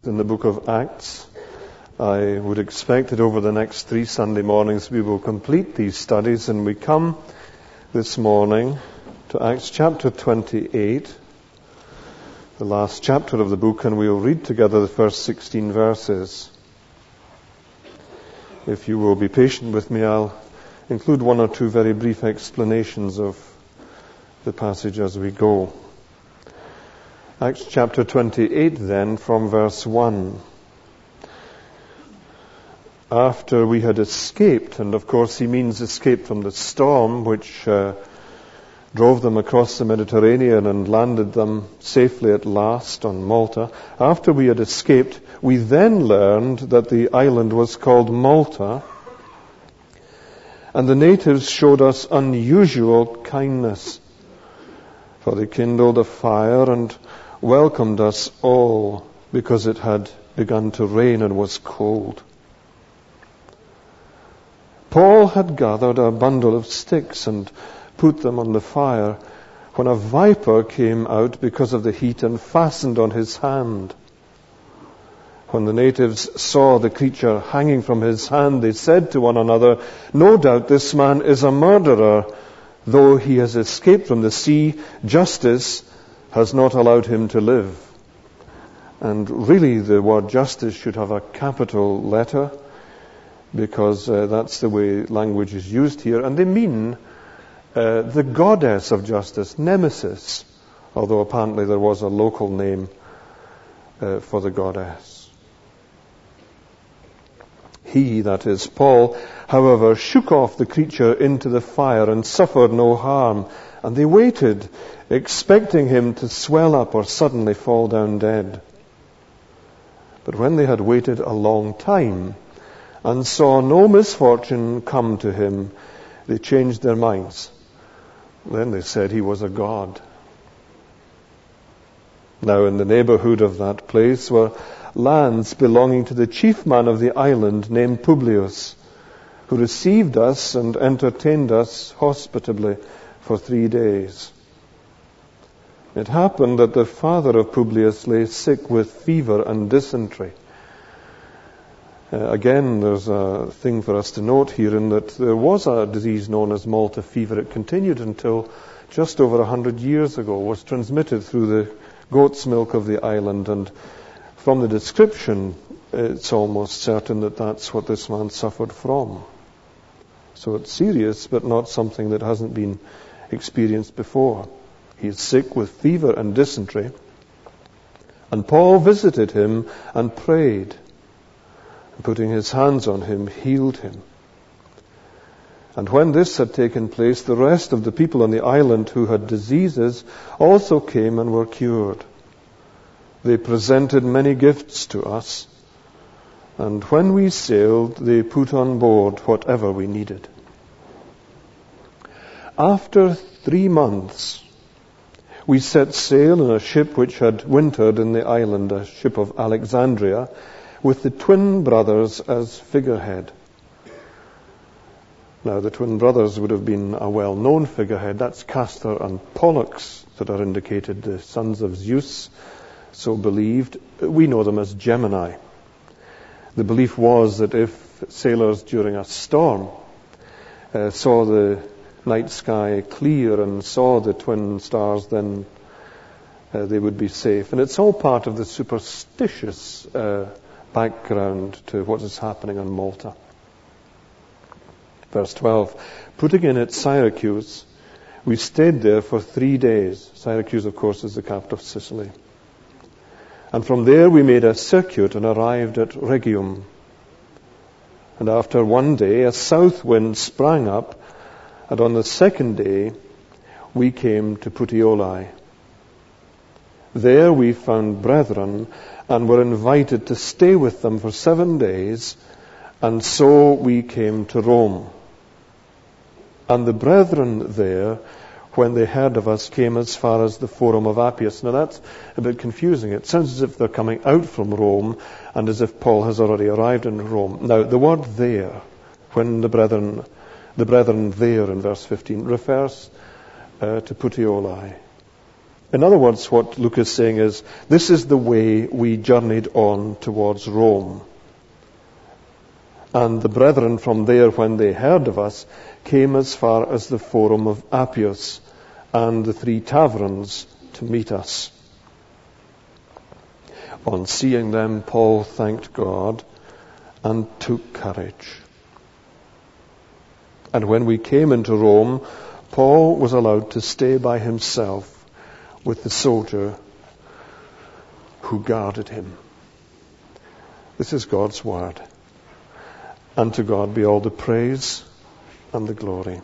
In the book of Acts, I would expect that over the next 3 Sunday mornings we will complete these studies, and we come this morning to Acts chapter 28, the last chapter of the book, and we will read together the first 16 verses. If you will be patient with me, I'll include 1 or 2 very brief explanations of the passage as we go. Acts chapter 28 then, from verse 1. After we had escaped, and of course he means escaped from the storm which drove them across the Mediterranean and landed them safely at last on Malta. After we had escaped, we then learned that the island was called Malta, and the natives showed us unusual kindness, for they kindled a fire and welcomed us all because it had begun to rain and was cold. Paul had gathered a bundle of sticks and put them on the fire when a viper came out because of the heat and fastened on his hand. When the natives saw the creature hanging from his hand, they said to one another, "No doubt this man is a murderer. Though he has escaped from the sea, justice has not allowed him to live." And really the word justice should have a capital letter, because that's the way language is used here. And they mean the goddess of justice, Nemesis, although apparently there was a local name for the goddess. He, that is Paul, however, shook off the creature into the fire and suffered no harm. And they waited, expecting him to swell up or suddenly fall down dead. But when they had waited a long time and saw no misfortune come to him, they changed their minds. Then they said he was a god. Now in the neighborhood of that place were lands belonging to the chief man of the island named Publius, who received us and entertained us hospitably for 3 days. It happened that the father of Publius lay sick with fever and dysentery. Again, there's a thing for us to note here in that there was a disease known as Malta fever. It continued until just over 100 years ago, was transmitted through the goat's milk of the island, and from the description, it's almost certain that that's what this man suffered from. So it's serious, but not something that hasn't been experienced before. He is sick with fever and dysentery. And Paul visited him and prayed. And putting his hands on him, healed him. And when this had taken place, the rest of the people on the island who had diseases also came and were cured. They presented many gifts to us, and when we sailed, they put on board whatever we needed. After 3 months, we set sail in a ship which had wintered in the island, a ship of Alexandria, with the twin brothers as figurehead. Now, the twin brothers would have been a well-known figurehead. That's Castor and Pollux that are indicated, the sons of Zeus, so believed. We know them as Gemini. The belief was that if sailors during a storm saw the night sky clear and saw the twin stars, then they would be safe. And it's all part of the superstitious background to what is happening on Malta. Verse 12, putting in at Syracuse, we stayed there for 3 days. Syracuse, of course, is the capital of Sicily. And from there we made a circuit and arrived at Rhegium. And after 1 day, a south wind sprang up, and on the 2nd day, we came to Puteoli. There we found brethren and were invited to stay with them for 7 days, and so we came to Rome. And the brethren there, when they heard of us, came as far as the Forum of Appius. Now that's a bit confusing. It sounds as if they're coming out from Rome and as if Paul has already arrived in Rome. Now the word there, when the brethren there in verse 15, refers to Puteoli. In other words, what Luke is saying is, this is the way we journeyed on towards Rome. And the brethren from there, when they heard of us, came as far as the Forum of Appius and the 3 taverns to meet us. On seeing them, Paul thanked God and took courage. And when we came into Rome, Paul was allowed to stay by himself with the soldier who guarded him. This is God's word. And to God be all the praise and the glory.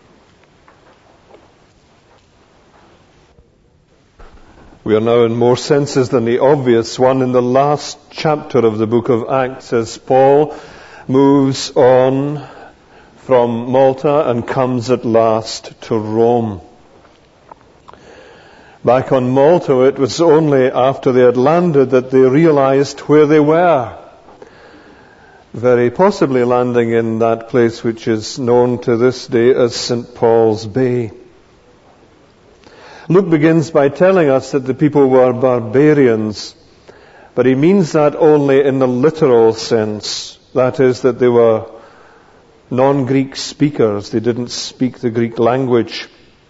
We are now in more senses than the obvious one in the last chapter of the book of Acts, as Paul moves on from Malta and comes at last to Rome. Back on Malta, it was only after they had landed that they realized where they were. Very possibly landing in that place which is known to this day as St. Paul's Bay. Luke begins by telling us that the people were barbarians, but he means that only in the literal sense. That is, that they were non-Greek speakers. They didn't speak the Greek language.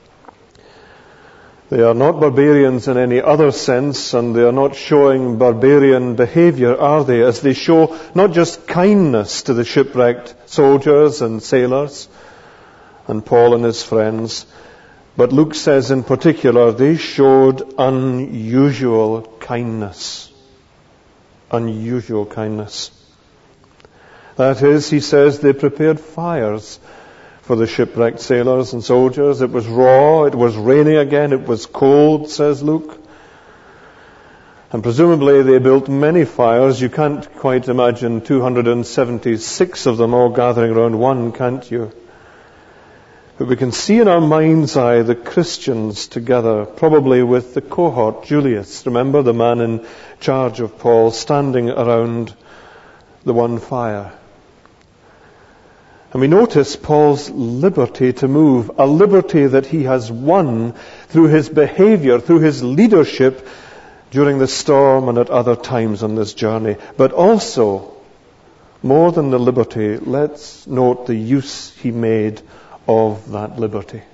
They are not barbarians in any other sense, and they are not showing barbarian behavior, are they? As they show not just kindness to the shipwrecked soldiers and sailors, and Paul and his friends, but Luke says in particular, they showed unusual kindness. Unusual kindness. That is, he says, they prepared fires for the shipwrecked sailors and soldiers. It was raw, it was raining again, it was cold, says Luke. And presumably they built many fires. You can't quite imagine 276 of them all gathering around one, can't you? But we can see in our mind's eye the Christians together, probably with the cohort, Julius, remember, the man in charge of Paul, standing around the one fire. And we notice Paul's liberty to move, a liberty that he has won through his behavior, through his leadership during the storm and at other times on this journey. But also, more than the liberty, let's note the use he made of that liberty.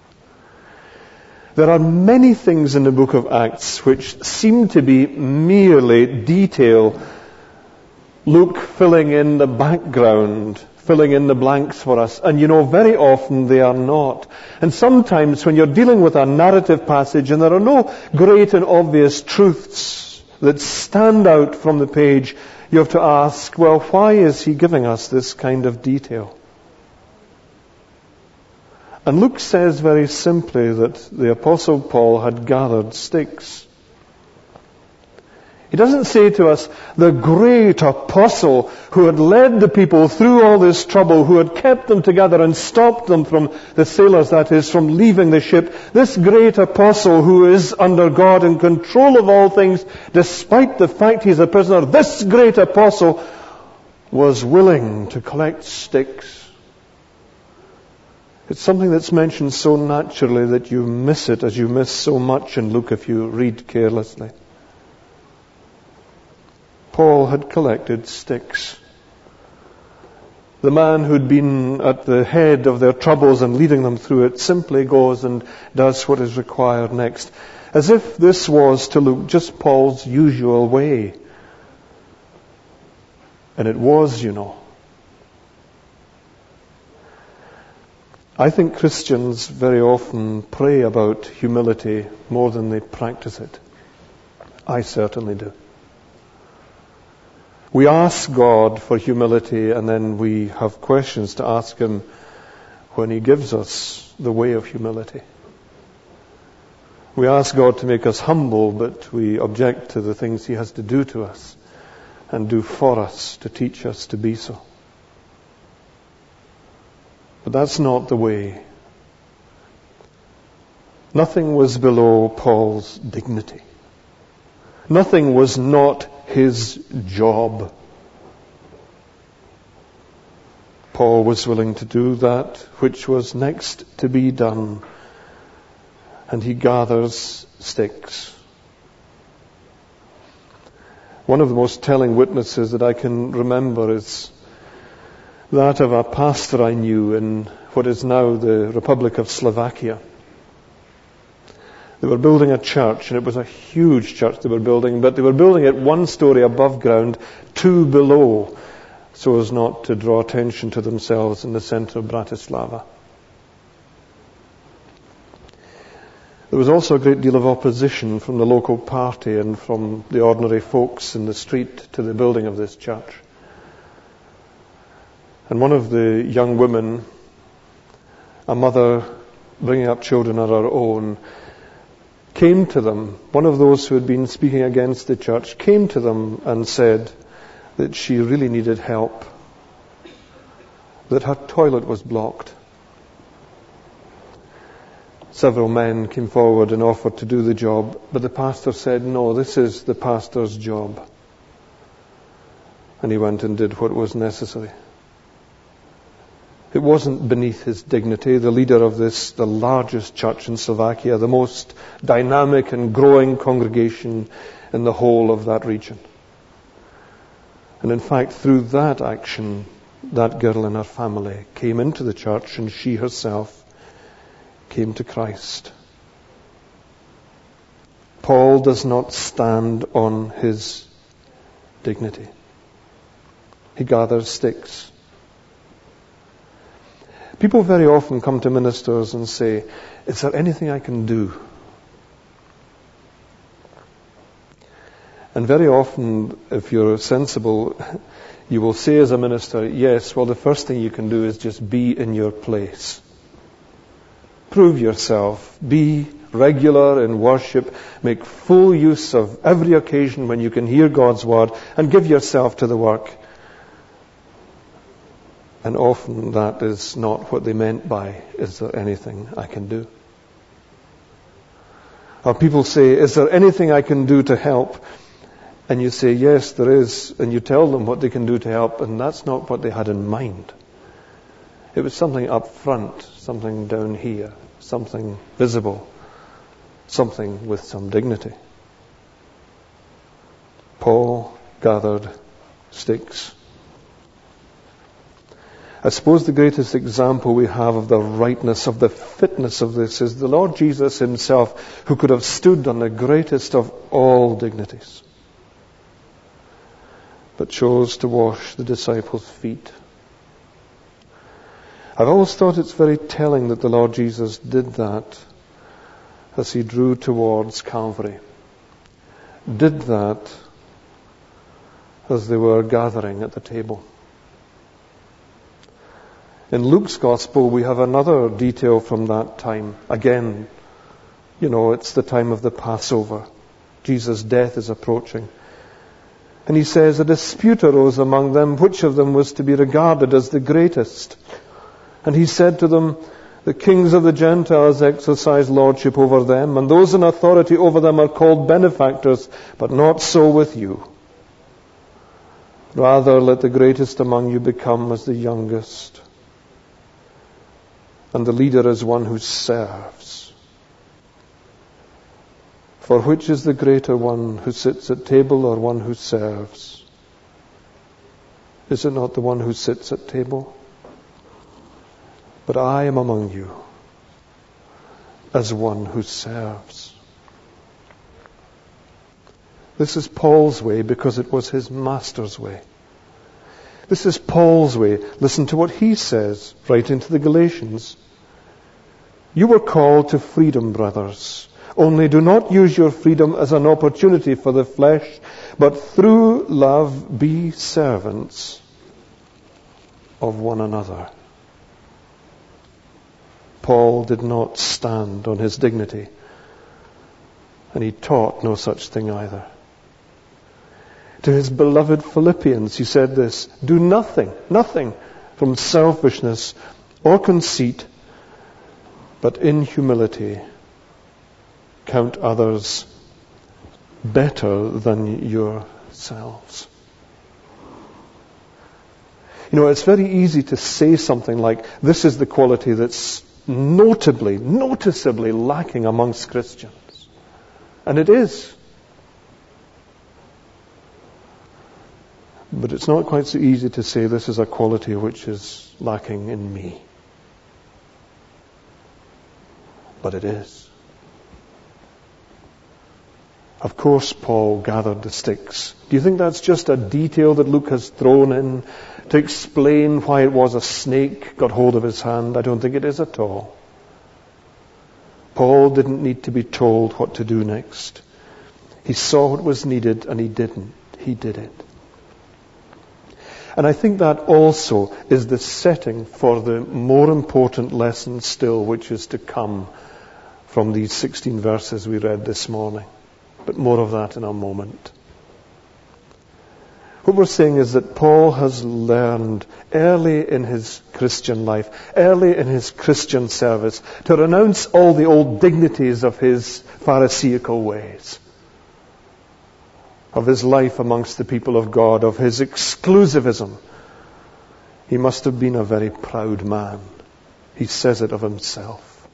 There are many things in the book of Acts which seem to be merely detail, Luke filling in the background, filling in the blanks for us. And very often they are not. And sometimes when you're dealing with a narrative passage and there are no great and obvious truths that stand out from the page, you have to ask, well, why is he giving us this kind of detail? And Luke says very simply that the Apostle Paul had gathered sticks. He doesn't say to us, the great apostle who had led the people through all this trouble, who had kept them together and stopped them from the sailors, that is, from leaving the ship. This great apostle who is under God in control of all things, despite the fact he's a prisoner, this great apostle was willing to collect sticks. It's something that's mentioned so naturally that you miss it, as you miss so much in Luke if you read carelessly. Paul had collected sticks. The man who'd been at the head of their troubles and leading them through it simply goes and does what is required next. As if this was to Luke just Paul's usual way. And it was, I think Christians very often pray about humility more than they practice it. I certainly do. We ask God for humility, and then we have questions to ask Him when He gives us the way of humility. We ask God to make us humble, but we object to the things He has to do to us and do for us to teach us to be so. But that's not the way. Nothing was below Paul's dignity. Nothing was not his job. Paul was willing to do that which was next to be done. and he gathers sticks. One of the most telling witnesses that I can remember is that of a pastor I knew in what is now the Republic of Slovakia. They were building a church, and it was a huge church they were building, but they were building it 1 story above ground, 2 below, so as not to draw attention to themselves in the center of Bratislava. There was also a great deal of opposition from the local party and from the ordinary folks in the street to the building of this church. And one of the young women, a mother bringing up children of her own, came to them, one of those who had been speaking against the church, came to them and said that she really needed help, that her toilet was blocked. Several men came forward and offered to do the job, but the pastor said, no, this is the pastor's job. And he went and did what was necessary. It wasn't beneath his dignity. The leader of this, the largest church in Slovakia, the most dynamic and growing congregation in the whole of that region. And in fact, through that action, that girl and her family came into the church, and she herself came to Christ. Paul does not stand on his dignity. He gathers sticks. People very often come to ministers and say, is there anything I can do? And very often, if you're sensible, you will say as a minister, yes, well, the first thing you can do is just be in your place. Prove yourself. Be regular in worship. Make full use of every occasion when you can hear God's word, and give yourself to the work. And often that is not what they meant by, is there anything I can do? Or people say, is there anything I can do to help? And you say, yes, there is. And you tell them what they can do to help, and that's not what they had in mind. It was something up front, something down here, something visible, something with some dignity. Paul gathered sticks. I suppose the greatest example we have of the rightness, of the fitness of this, is the Lord Jesus himself, who could have stood on the greatest of all dignities, but chose to wash the disciples' feet. I've always thought it's very telling that the Lord Jesus did that as he drew towards Calvary. Did that as they were gathering at the table. In Luke's Gospel, we have another detail from that time. Again, it's the time of the Passover. Jesus' death is approaching. And he says, a dispute arose among them, which of them was to be regarded as the greatest. And he said to them, the kings of the Gentiles exercise lordship over them, and those in authority over them are called benefactors, but not so with you. Rather, let the greatest among you become as the youngest, and the leader as one who serves. For which is the greater, one who sits at table or one who serves? Is it not the one who sits at table? But I am among you as one who serves. This is Paul's way because it was his master's way. This is Paul's way. Listen to what he says, writing to the Galatians. You were called to freedom, brothers. Only do not use your freedom as an opportunity for the flesh, but through love be servants of one another. Paul did not stand on his dignity, and he taught no such thing either. To his beloved Philippians, he said this, do nothing from selfishness or conceit, but in humility count others better than yourselves. It's very easy to say something like, this is the quality that's noticeably lacking amongst Christians. And it is. But it's not quite so easy to say this is a quality which is lacking in me. But it is. Of course, Paul gathered the sticks. Do you think that's just a detail that Luke has thrown in to explain why it was a snake got hold of his hand? I don't think it is at all. Paul didn't need to be told what to do next. He saw what was needed and he didn't. He did it. And I think that also is the setting for the more important lesson still, which is to come from these 16 verses we read this morning. But more of that in a moment. What we're saying is that Paul has learned early in his Christian life, early in his Christian service, to renounce all the old dignities of his Pharisaical ways, of his life amongst the people of God, of his exclusivism. He must have been a very proud man. He says it of himself.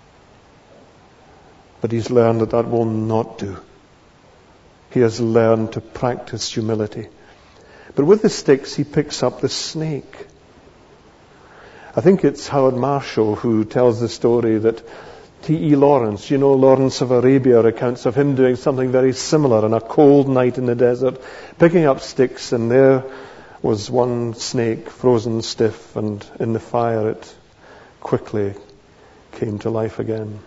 But he's learned that that will not do. He has learned to practice humility. But with the sticks, he picks up the snake. I think it's Howard Marshall who tells the story that T.E. Lawrence, Lawrence of Arabia, recounts of him doing something very similar on a cold night in the desert, picking up sticks, and there was one snake frozen stiff, and in the fire it quickly came to life again.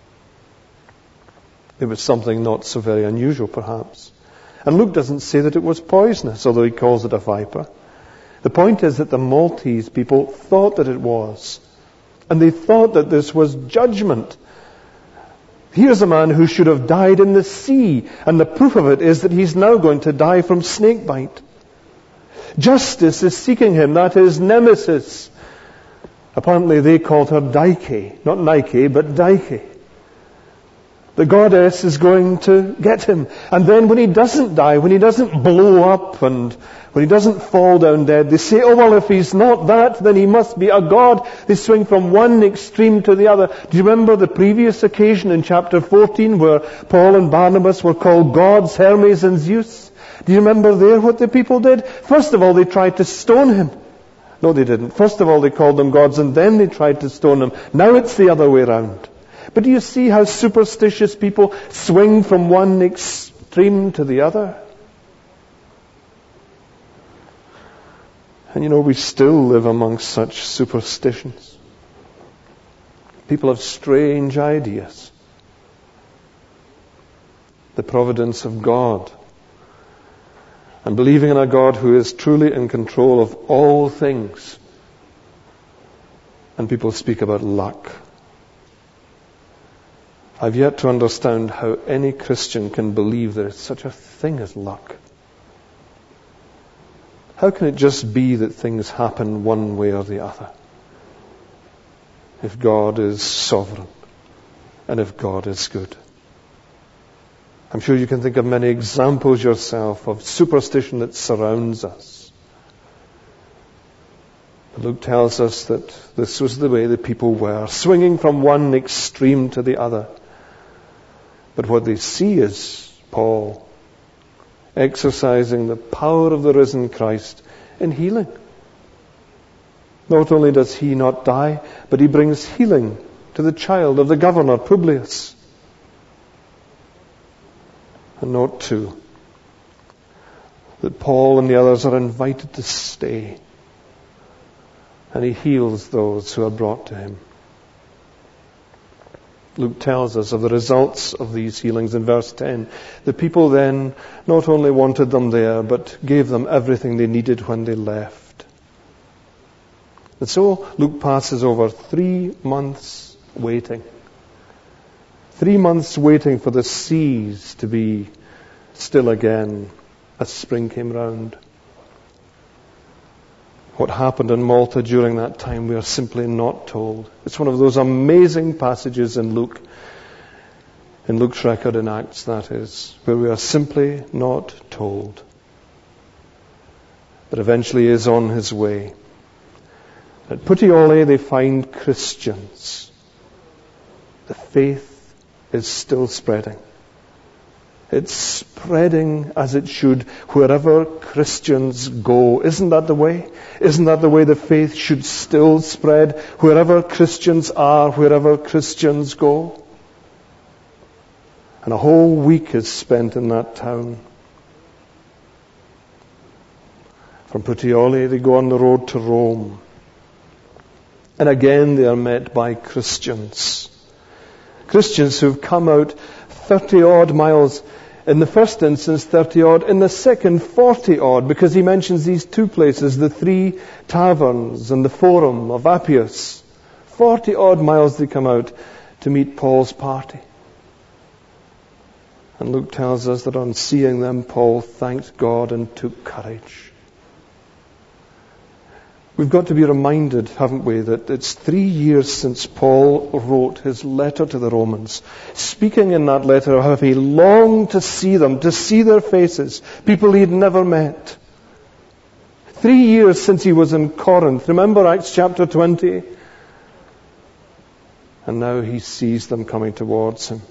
It was something not so very unusual, perhaps. And Luke doesn't say that it was poisonous, although he calls it a viper. The point is that the Maltese people thought that it was. And they thought that this was judgment. Here's a man who should have died in the sea, and the proof of it is that he's now going to die from snake bite. Justice is seeking him, that is Nemesis. Apparently they called her Dike, not Nike, but Dike. The goddess is going to get him. And then when he doesn't die, when he doesn't blow up, and when he doesn't fall down dead, they say, oh well, if he's not that, then he must be a god. They swing from one extreme to the other. Do you remember the previous occasion in chapter 14 where Paul and Barnabas were called gods, Hermes and Zeus? Do you remember there what the people did? First of all, they tried to stone him. No, they didn't. First of all, they called them gods, and then they tried to stone him. Now it's the other way around. But do you see how superstitious people swing from one extreme to the other? And we still live amongst such superstitions. People have strange ideas. The providence of God. And believing in a God who is truly in control of all things. And people speak about luck. I've yet to understand how any Christian can believe there is such a thing as luck. How can it just be that things happen one way or the other? If God is sovereign and if God is good. I'm sure you can think of many examples yourself of superstition that surrounds us. But Luke tells us that this was the way the people were, swinging from one extreme to the other. But what they see is Paul exercising the power of the risen Christ in healing. Not only does he not die, but he brings healing to the child of the governor, Publius. And note too, that Paul and the others are invited to stay. And he heals those who are brought to him. Luke tells us of the results of these healings in verse 10. The people then not only wanted them there, but gave them everything they needed when they left. And so Luke passes over 3 months waiting. 3 months waiting for the seas to be still again as spring came round. What happened in Malta during that time, we are simply not told. It's one of those amazing passages in Luke's record in Acts, that is, where we are simply not told. But eventually he is on his way. At Puteoli they find Christians the faith is still spreading. It's spreading as it should wherever Christians go. Isn't that the way? Isn't that the way the faith should still spread? Wherever Christians are, wherever Christians go. And a whole week is spent in that town. From Puteoli, they go on the road to Rome. And again they are met by Christians. Christians who've come out 30-odd miles. In the first instance, 30-odd. In the second, 40-odd, because he mentions these two places, the 3 taverns and the Forum of Appius. 40-odd miles they come out to meet Paul's party. And Luke tells us that on seeing them, Paul thanked God and took courage. We've got to be reminded, haven't we, that it's 3 years since Paul wrote his letter to the Romans, speaking in that letter of how he longed to see them, to see their faces, people he'd never met. 3 years since he was in Corinth. Remember Acts chapter 20? And now he sees them coming towards him.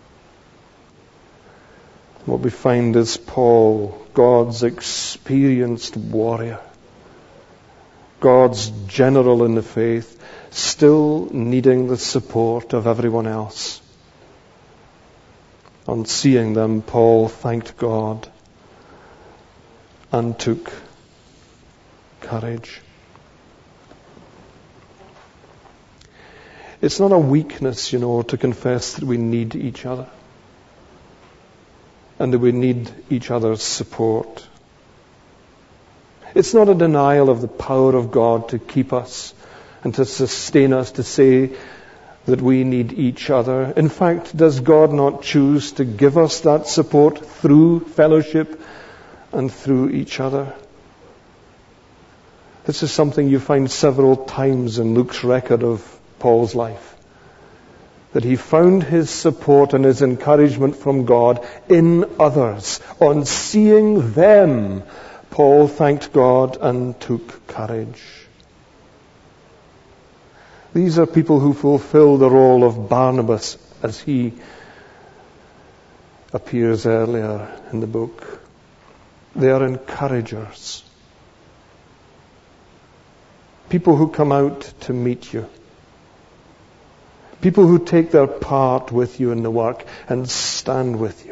What we find is Paul, God's experienced warrior, God's general in the faith, still needing the support of everyone else. On seeing them, Paul thanked God and took courage. It's not a weakness, to confess that we need each other and that we need each other's support. It's not a denial of the power of God to keep us and to sustain us, to say that we need each other. In fact, does God not choose to give us that support through fellowship and through each other? This is something you find several times in Luke's record of Paul's life. That he found his support and his encouragement from God in others. On seeing them, Paul thanked God and took courage. These are people who fulfill the role of Barnabas as he appears earlier in the book. They are encouragers. People who come out to meet you. People who take their part with you in the work and stand with you.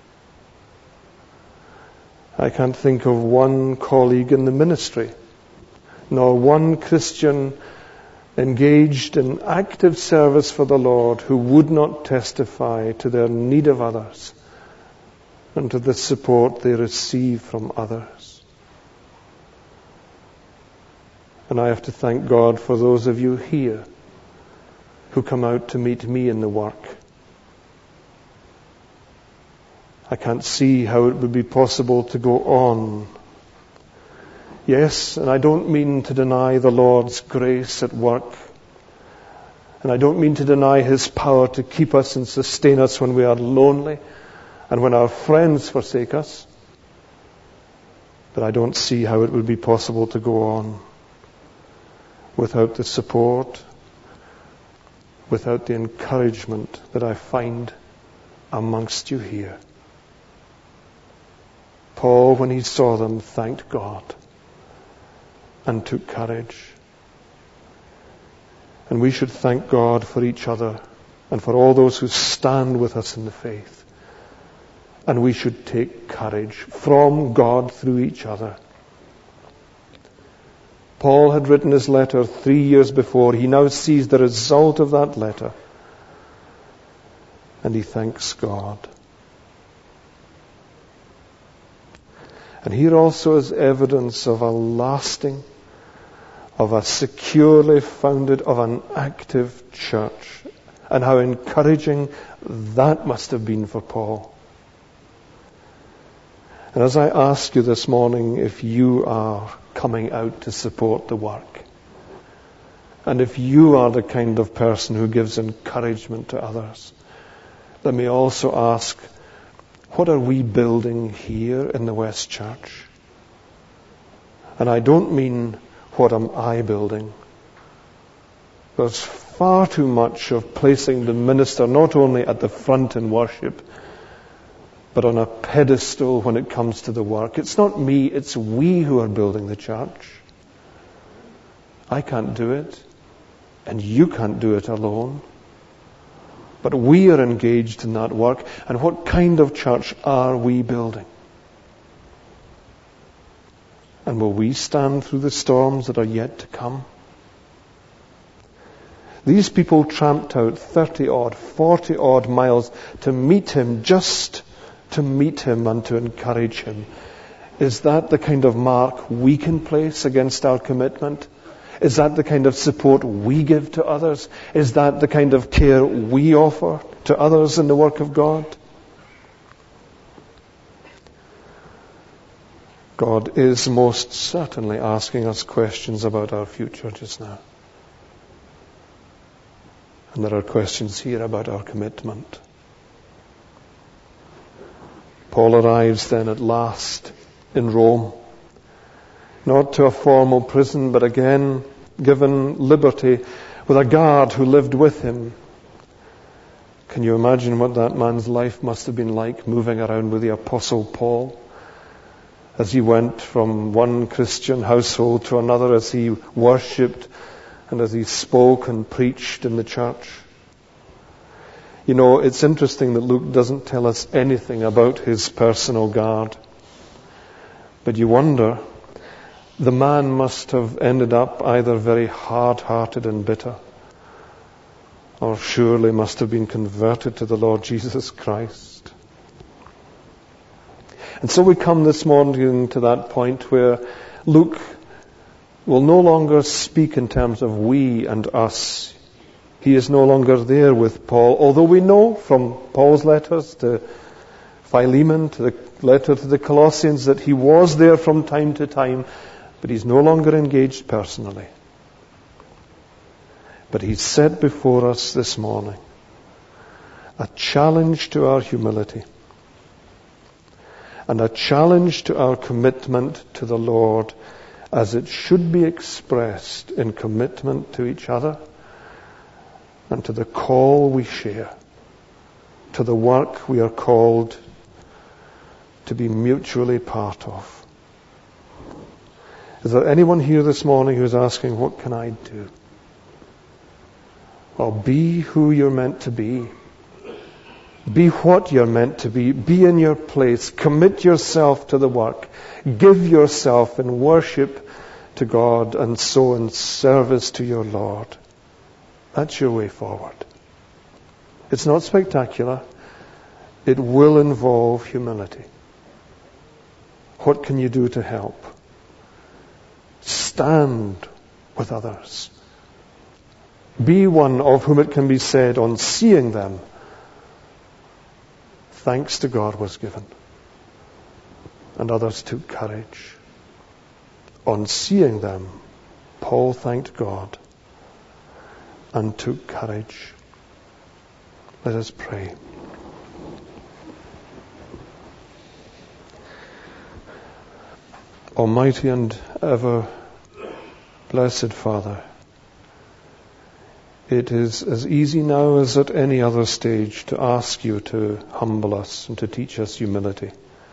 I can't think of one colleague in the ministry, nor one Christian engaged in active service for the Lord who would not testify to their need of others and to the support they receive from others. And I have to thank God for those of you here who come out to meet me in the work. I can't see how it would be possible to go on. Yes, and I don't mean to deny the Lord's grace at work. And I don't mean to deny His power to keep us and sustain us when we are lonely and when our friends forsake us. But I don't see how it would be possible to go on without the support, without the encouragement that I find amongst you here. Paul, when he saw them, thanked God and took courage. And we should thank God for each other and for all those who stand with us in the faith. And we should take courage from God through each other. Paul had written his letter 3 years before. He now sees the result of that letter. And he thanks God. And here also is evidence of a lasting, of a securely founded, of an active church. And how encouraging that must have been for Paul. And as I ask you this morning if you are coming out to support the work, and if you are the kind of person who gives encouragement to others, let me also ask, what are we building here in the West Church? And I don't mean what am I building, There's far too much of placing the minister not only at the front in worship, but on a pedestal when it comes to the work. It's not me, it's we who are building the church. I can't do it, and you can't do it alone. But we are engaged in that work, and what kind of church are we building? And will we stand through the storms that are yet to come? These people tramped out 30-odd, 40-odd miles to meet him, just to meet him and to encourage him. Is that the kind of mark we can place against our commitment? Is that the kind of support we give to others? Is that the kind of care we offer to others in the work of God? God is most certainly asking us questions about our future just now. And there are questions here about our commitment. Paul arrives then at last in Rome, not to a formal prison, but again given liberty with a guard who lived with him. Can you imagine what that man's life must have been like, moving around with the Apostle Paul as he went from one Christian household to another, as he worshipped and as he spoke and preached in the church? You know, it's interesting that Luke doesn't tell us anything about his personal guard. But you wonder, the man must have ended up either very hard-hearted and bitter, or surely must have been converted to the Lord Jesus Christ. And so we come this morning to that point where Luke will no longer speak in terms of we and us. He is no longer there with Paul, although we know from Paul's letters to Philemon, to the letter to the Colossians, that he was there from time to time, but he's no longer engaged personally. But he's set before us this morning a challenge to our humility and a challenge to our commitment to the Lord, as it should be expressed in commitment to each other and to the call we share, to the work we are called to be mutually part of. Is there anyone here this morning who's asking, what can I do? Well, be who you're meant to be. Be what you're meant to be. Be in your place. Commit yourself to the work. Give yourself in worship to God, and so in service to your Lord. That's your way forward. It's not spectacular. It will involve humility. What can you do to help? Stand with others. Be one of whom it can be said, on seeing them, thanks to God was given. And others took courage. On seeing them, Paul thanked God and took courage. Let us pray. Almighty and ever blessed Father, it is as easy now as at any other stage to ask you to humble us and to teach us humility.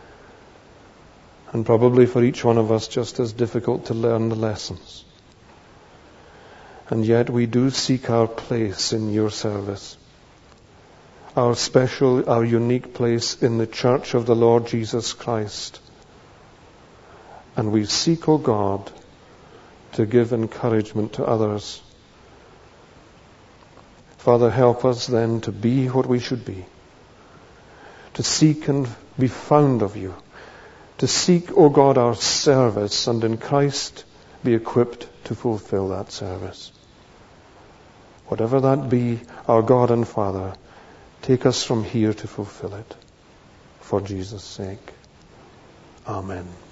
And probably for each one of us just as difficult to learn the lessons. And yet we do seek our place in your service. Our special, our unique place in the church of the Lord Jesus Christ. And we seek, O God, to give encouragement to others. Father, help us then to be what we should be. To seek and be found of you. To seek, O God, our service, and in Christ be equipped to fulfill that service. Whatever that be, our God and Father, take us from here to fulfill it. For Jesus' sake. Amen.